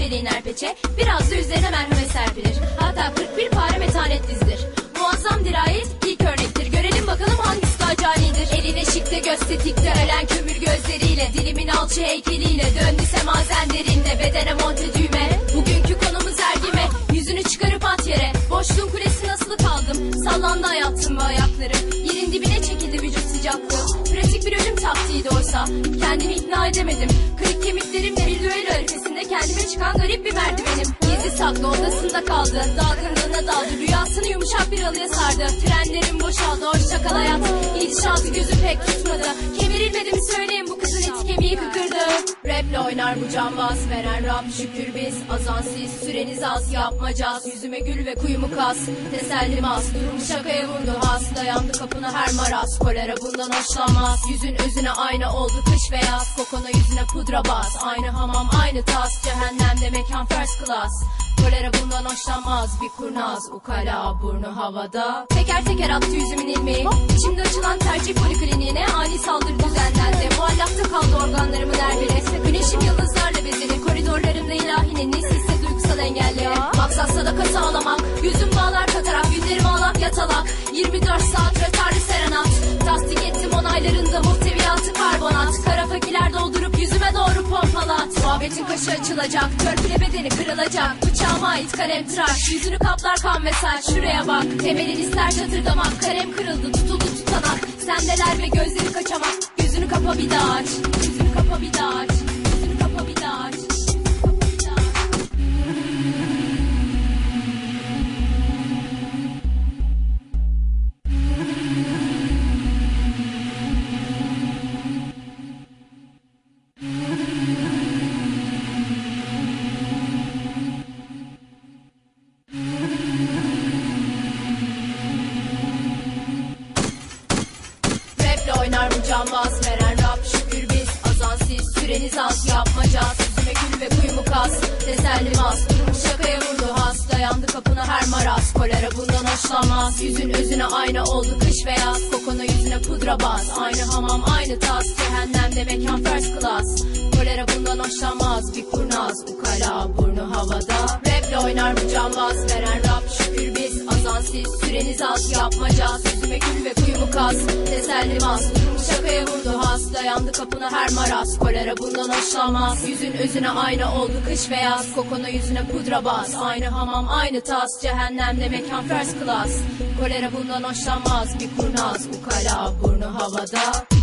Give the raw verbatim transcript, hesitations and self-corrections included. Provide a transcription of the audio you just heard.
Nereli iner peçe, biraz da üzerine merhamet serpilir. Hatta kırk bir pare metanet dizdir. Muazzam dirayet ilk örnektir. Görelim bakalım hangisi daha canidir. Eline şıkta göz tetikte, ölen kömür gözleriyle, dilimin alçı heykeliyle, döndü semazenlerinde, bedene monte düğme. Bugünkü konumuz ergime, yüzünü çıkarıp at yere. Boşluğun kulesi nasıl kaldım, sallandı hayatım ve ayakları. Yerin dibine çekildi vücut sıcaklığı. Pratik bir ölüm taktiğiydi oysa, kendimi ikna edemedim. Kırık kemiklerimle bir düello arifesinde kendime çıkan garip bir merdivenim. Gizli saklı odasında kaldı, dalgınlığına daldı, rüyasını yumuşak bir halıya sardı. Trenlerim boşaldı, hoşça kal hayat. İdişatı gözü pek tutmadı. Kemirilmedi mi söyleyin, bu kızın eti kemiği kıkırdı. Raple oynar bu cambaz, veren Rab şükür biz. Azansiz süreniz az, yapmacaz. Yüzüme gül ve kuyumu kas, tesellim az. Durum şakaya vurdu has, dayandı kapına her maraz. Kolera bundan hoşlanmaz, yüzün özüne ayna oldu kış beyaz. Kokona yüzüne pudra bas, aynı hamam aynı tas. Cehennemde mekan first class. Kolera bundan hoşlanmaz, bir kurnaz ukala burnu havada. Teker teker attı yüzümün ilmeği, İçimde açılan tercih polikliniğine ani saldırı düzenlendi. Muallakta kaldı organlarımın her biri. Güneşim yıldızlarla bezeli, koridorlarımda ilahinin nesiyse duygusal engelleri. Maksat sadaka sağlamak, yüzüm bağlar katarak, günlerim ağlak yatalak. Yirmi dört saat rötarlı serenat, tasdik ettim onaylarında muhteviyatı karbonat. Kara fakiler doldurup yüzüme doğru pompalat. Muhabbetin kaşı açılacak, törpüle bedeni kırılacak. Bıçağıma ait kalem tıraş, yüzünü kaplar kan ve saç. Şuraya bak, temelin ister çatırdamak. Kalem kırıldı, tutuldu tutanak. Sendeler ve gözleri kaçamak. Yüzünü kapa bir daha aç, yüzünü kapa bir daha aç, yüzünü kapa bir daha aç. Oynar bu cambaz, veren Rab şükür biz. Azansiz süreniz az, yapmacaz. Yüzüme gül ve kuyumu kas, tesellim az. Durum şakaya vurdu has, dayandı kapına her maraz. Kolera bundan hoşlanmaz, yüzün özüne ayna oldu kış beyaz. Kokona yüzüne pudra bas, aynı hamam aynı tas. Cehennemde mekan first class. Kolera bundan hoşlanmaz, bir kurnaz ukala burnu havada. Raple oynar bu cambaz, veren Rab şükür biz. Azansiz süreniz az, yapmacaz. Yüzüme gül ve kuyumu kas, tesellim az. Durum şakaya vurdu has, dayandı kapına her maraz. Kolera bundan hoşlanmaz, yüzün özüne ayna oldu kış beyaz. Kokona yüzüne pudra bas, aynı hamam aynı tas. Cehennemde mekan first class. Kolera bundan hoşlanmaz, bir kurnaz ukala burnu havada.